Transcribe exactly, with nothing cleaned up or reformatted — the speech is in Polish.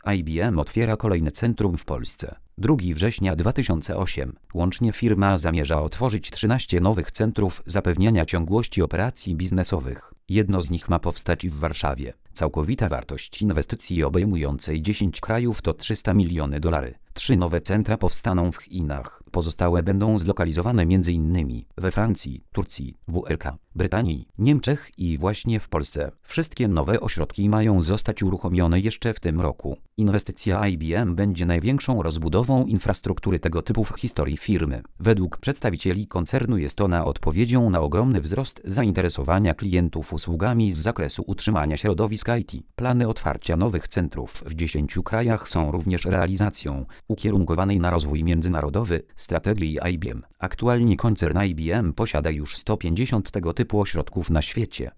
I B M otwiera kolejne centrum w Polsce. drugiego września dwa tysiące ósmego. Łącznie firma zamierza otworzyć trzynaście nowych centrów zapewniania ciągłości operacji biznesowych. Jedno z nich ma powstać w Warszawie. Całkowita wartość inwestycji obejmującej dziesięć krajów to trzysta milionów dolarów. Trzy nowe centra powstaną w Chinach. Pozostałe będą zlokalizowane m.in. we Francji, Turcji, W R K, Brytanii, Niemczech i właśnie w Polsce. Wszystkie nowe ośrodki mają zostać uruchomione jeszcze w tym roku. Inwestycja I B M będzie największą rozbudową infrastruktury tego typu w historii firmy. Według przedstawicieli koncernu jest ona odpowiedzią na ogromny wzrost zainteresowania klientów usługami z zakresu utrzymania środowiska I T. Plany otwarcia nowych centrów w dziesięciu krajach są również realizacją ukierunkowanej na rozwój międzynarodowy strategii I B M. Aktualnie koncern I B M posiada już sto pięćdziesiąt tego typu ośrodków na świecie.